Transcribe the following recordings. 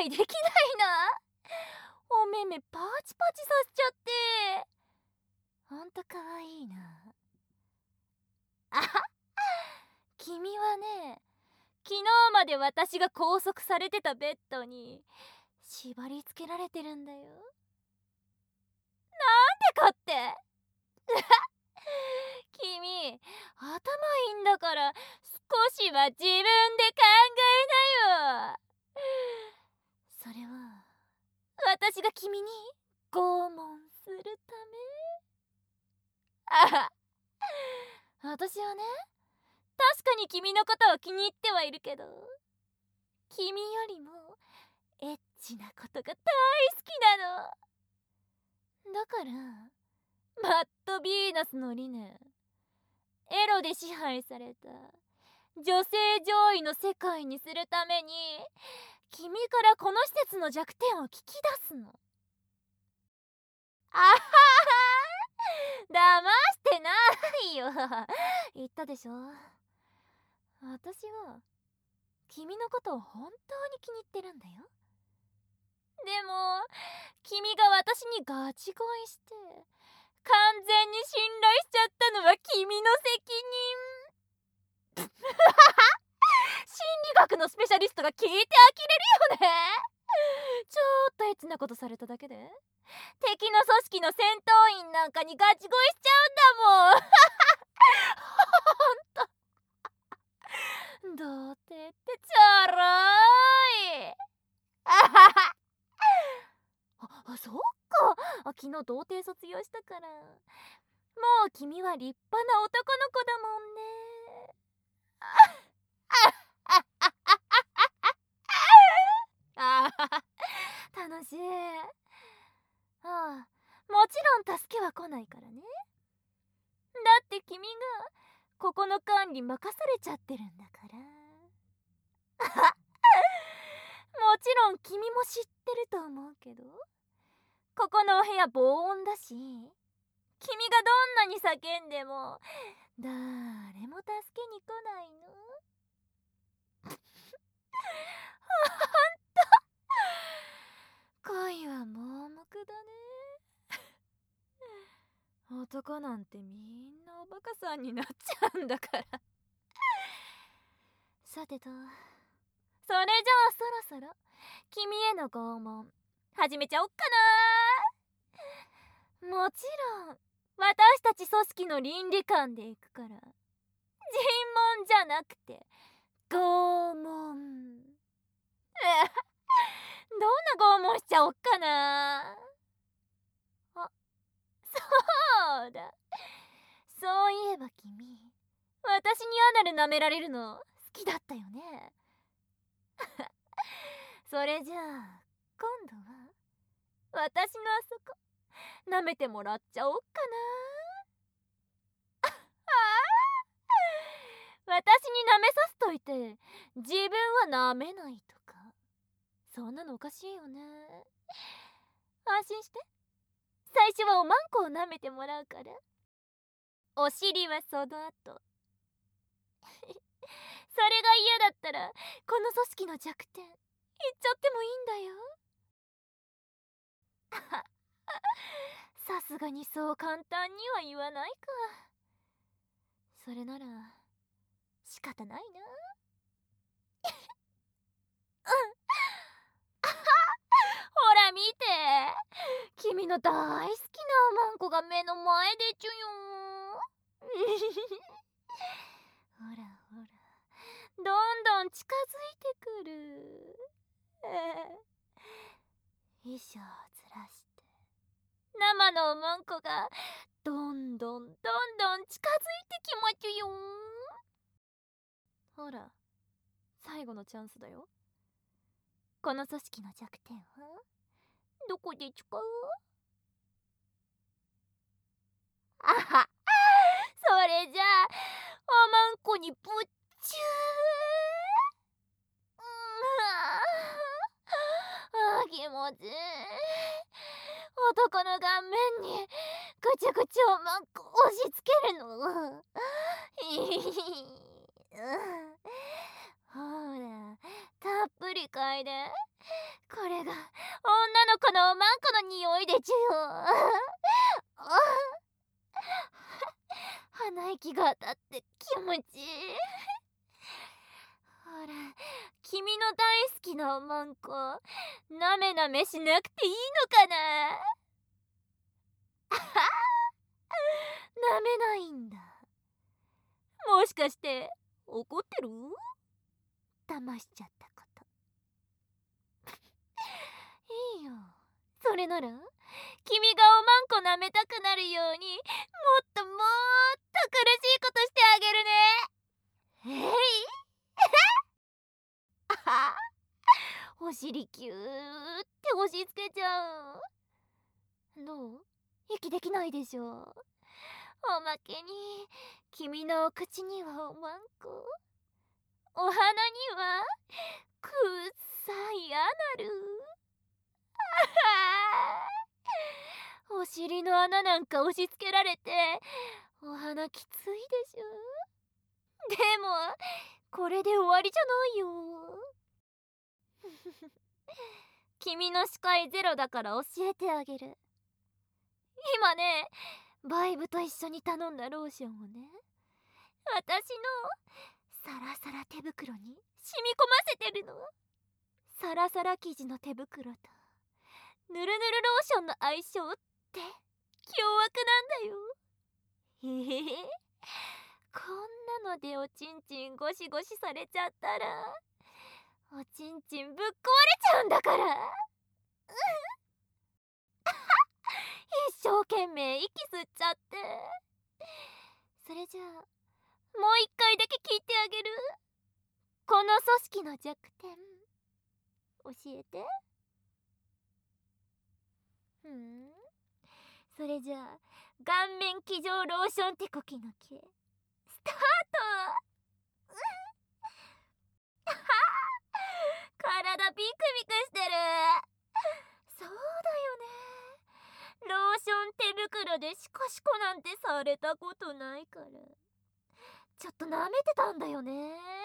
いできないな。お目目パチパチさせちゃって。ほんとかわいいな。あは君はね、昨日まで私が拘束されてたベッドに縛り付けられてるんだよ。なんでかって君、頭いいんだから少しは自分で考えなよ。それは私が君に拷問するため。あは私はね、確かに君のことを気に入ってはいるけど、君よりもエッチなことが大好きなの。だからマッドビーナスの理念、エロで支配された女性上位の世界にするために、君からこの施設の弱点を聞き出すの。あはは騙してないよ。言ったでしょ。私は君のことを本当に気に入ってるんだよ。でも君が私にガチ恋して完全に信頼しちゃったのは君の責任。心理学のスペシャリストが聞いて呆れるよね。ちょっとエッチなことされただけで敵の組織の戦闘員なんかにガチ恋しちゃうんだもん。ほんと童貞ってちょろい。あははそっか。昨日童貞卒業したから、もう君は立派な男の子だもんね。ああ楽しい。ああ、もちろん助けは来ないからね。だって君がここの管理任されちゃってるんだから。もちろん君も知ってると思うけど、ここのお部屋防音だし、君がどんなに叫んでも誰も助けに来ないの。恋は盲目だね。男なんてみんなおバカさんになっちゃうんだから。さてと、それじゃあそろそろ君への拷問始めちゃおっかな。もちろん私たち組織の倫理観でいくから、尋問じゃなくて拷問。どんな拷問しちゃおっかな。あ、そうだ。そういえば君、私にアナル舐められるの好きだったよね。それじゃあ今度は私のあそこ舐めてもらっちゃおっかな。私に舐めさせといて自分は舐めないとか、そんなのおかしいよね。安心して、最初はおまんこを舐めてもらうから、お尻はその後。それが嫌だったらこの組織の弱点言っちゃってもいいんだよ。さすがにそう簡単には言わないか。それなら仕方ないな。ほら見て、君の大好きなおまんこが目の前でちゅよ。ほらほら、どんどん近づいてくる。衣装をずらして生のおまんこがどんどん近づいてきまちゅよ。ほら、最後のチャンスだよ。この組織の弱点はどこで使う？あはそれじゃあおまんこにぶっちゅー。気持ちいい。男の顔面にぐちゅぐちゅおまんこ押し付けるの。ほら、 たっぷり嗅いで。これが女の子のおまんこの匂いでちゅよ。鼻息が当たって気持ちいい。ほら、君の大好きなおまんこ、なめなめしなくていいのかな。なめないんだ。もしかして怒ってる？騙しちゃったこと。いいよ。それなら君がおまんこ舐めたくなるように、もっともっと苦しいことしてあげるね。えいあはお尻キューって押し付けちゃう。どう？息できないでしょ。おまけに君のお口にはおまんこ、お鼻にはくっさいアナル。お尻の穴なんか押し付けられてお鼻きついでしょ。でもこれで終わりじゃないよ。君の視界ゼロだから教えてあげる。今ね、バイブと一緒に頼んだローションをね、私のサラサラ手袋に染み込ませてるの。サラサラ生地の手袋とぬるぬるローションの相性って凶悪なんだよ。へへへ。こんなのでおちんちんゴシゴシされちゃったらおちんちんぶっ壊れちゃうんだから。一生懸命息吸っちゃって。それじゃあもう一回だけ聞いてあげる。この組織の弱点教えて。それじゃあ顔面騎乗ローション手こきの毛スタート。体ビクビクしてる。そうだよね。ローション手袋でシコシコなんてされたことないからちょっと舐めてたんだよね。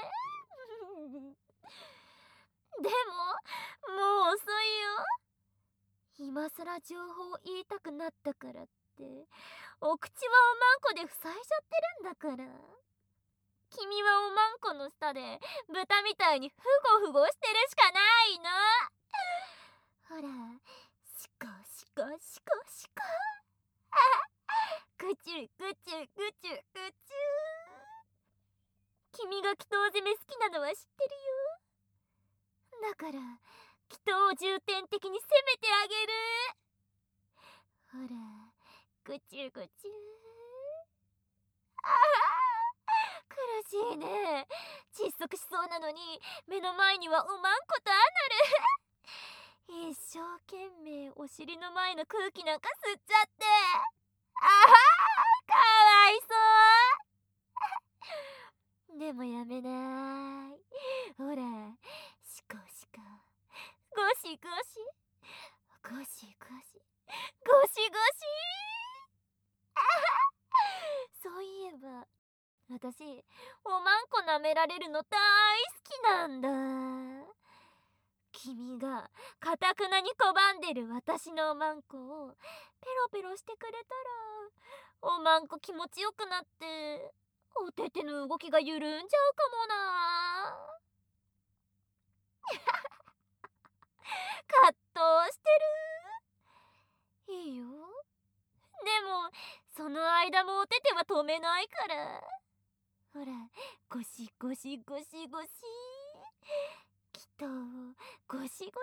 でももう遅いよ。今さら情報言いたくなったからってお口はおまんこで塞いじゃってるんだから。君はおまんこの下で豚みたいにフゴフゴしてるしかないの。ほら、シコシコシコシコ。ぐちゅぐちゅぐちゅぐちゅ。君が祈祷攻め好きなのは知ってるよ。だから祈祷を重点的に攻めてあげる。ほら、ぐちゅぐちゅ。苦しいね。窒息しそうなのに目の前にはおまんことアナル。一生懸命お尻の前の空気なんか吸っちゃって、ああかわいそう。でもやめない。ほら、シコシコゴシゴシゴシゴシゴシゴシ。そういえば私おまんこ舐められるの大好きなんだ。君がかたくなに拒んでる私のおまんこをペロペロしてくれたらおまんこ気持ちよくなっておてての動きが緩んじゃうかもな。葛藤してる。いいよ。でもその間もおてては止めないから。ほら、ゴシゴシゴシゴシ。きっとゴシゴシ。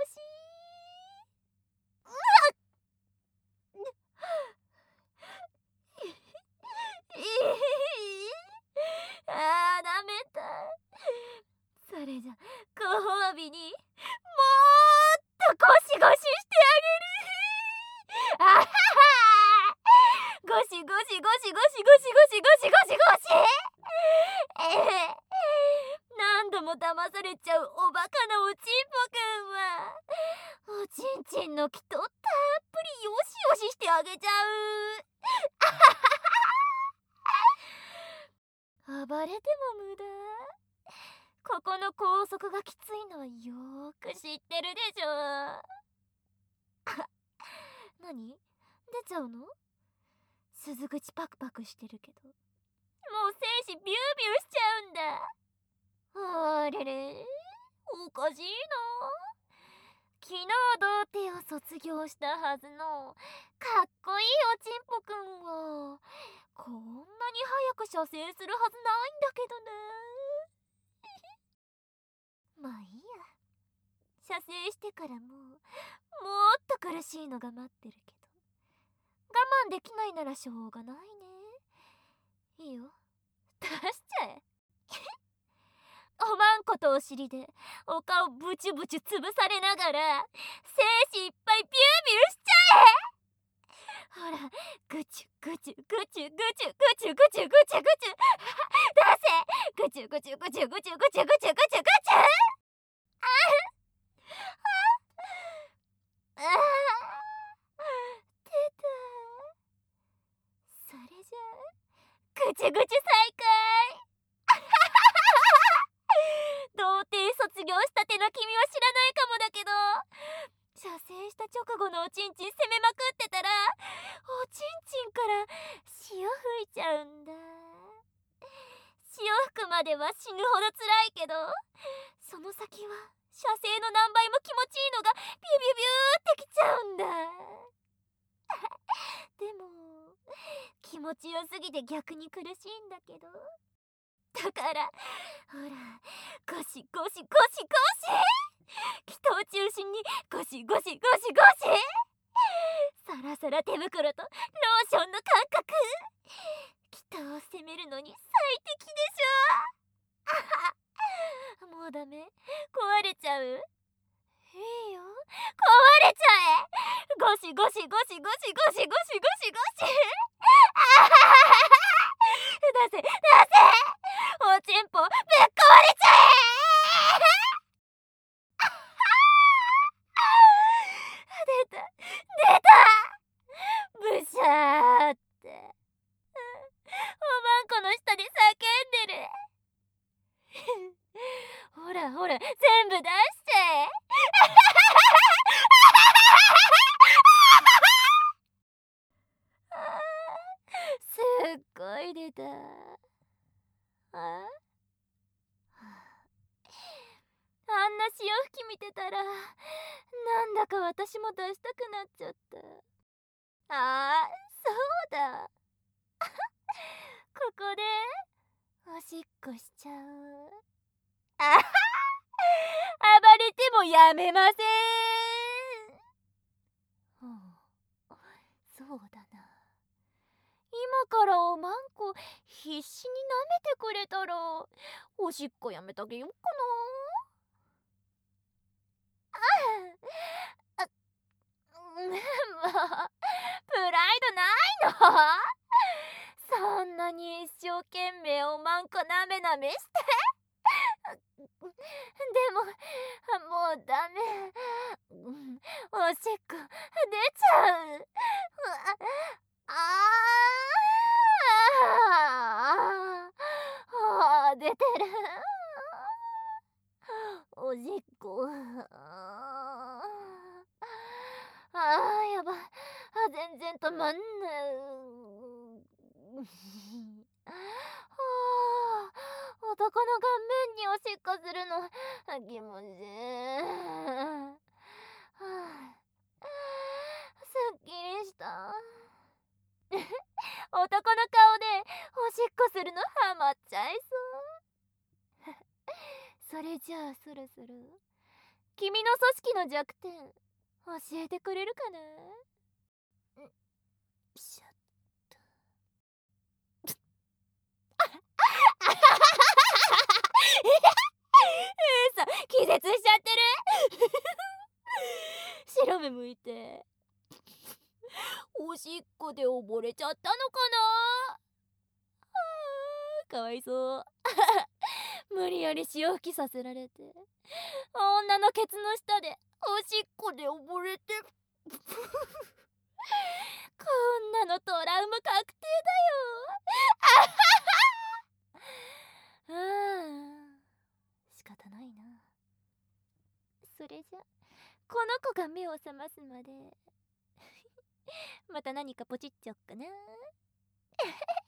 あー、ダメだ。それじゃご褒美にもーっとゴシゴシしてあげる。あははゴシゴシゴシゴシゴシゴシゴシゴシゴシ。何度も騙されちゃうおバカなおちんぽくんはおちんちんのきとたっぷりよしよししてあげちゃう。暴れても無駄。 ここの拘束がきついのはよーく知ってるでしょ。何？出ちゃうの？鈴口パクパクしてるけど、もう精子ビュービューしちゃうんだ。あれれ、おかしいな。昨日童貞を卒業したはずのかっこいいおちんぽくんはこんなに早く射精するはずないんだけどな。まあいいや。射精してからもっと苦しいのが待ってるけど、我慢できないならしょうがないね。いいよ、出しちゃえ。おまんことお尻でお顔ブチュブチュ潰されながら精子いっぱいビュービューしちゃえ。ほら、ぐちゅぐちゅぐちゅぐちゅぐちゅぐちゅぐちゅぐちゅ出せ。ぐちゅぐちゅぐちゅぐちゅぐちゅぐちゅぐちゅぐちゅ。ああ、出た。それじゃあぐちゅぐちゅ再開。童貞卒業したての君は知らないかもだけど、射精した直後のおちんちん攻めまくってたらおちんちんから潮吹いちゃうんだ。潮吹くまでは死ぬほど辛いけど、その先は射精の何倍も気持ちいいのがビュビュビューってきちゃうんだ。でも気持ちよすぎて逆に苦しいんだけど、だからほら、ゴシゴシゴシゴシ、人を中心にゴシゴシゴシゴシ、サラサラ手袋とローションの感覚、人を責めるのに最適でしょ。もうダメ？壊れちゃう？いいよ、壊れちゃえ。ゴシゴシゴシゴシゴシゴシゴシゴシ。出せ出せ、おちんぽぶっ壊れちゃえ。出た出た、ブシャーって、おまんこの下で叫んでる。ほらほら、全部出しちゃえ。すっごい出た。あんな潮吹き見てたらなんだか私も出したくなっちゃった。そうだ。ここでおしっこしちゃう。暴れてもやめません。そうだな。今からおまんこ必死に舐めてくれたらおしっこやめてあげようかな。もうプライドないの？そんなに一生懸命おまんこなめなめして。でももうダメ。おしっこ出ちゃう。出てる。おしっこ。やばい。全然止まんない。男の顔面におしっこするの気持ちいい。すっきりした。男の顔でおしっこするのハマっちゃいそう。それじゃあそろそろ君の組織の弱点教えてくれるかな？シャッと。気絶しちゃってる。白目向いておしっこで溺れちゃったのかな。かわいそう。無理やり潮吹きさせられて女のケツの下でおしっこで溺れてこんなのトラウマ確定だよ。 それじゃこの子が目を覚ますまでまた何かポチっちゃおっかな。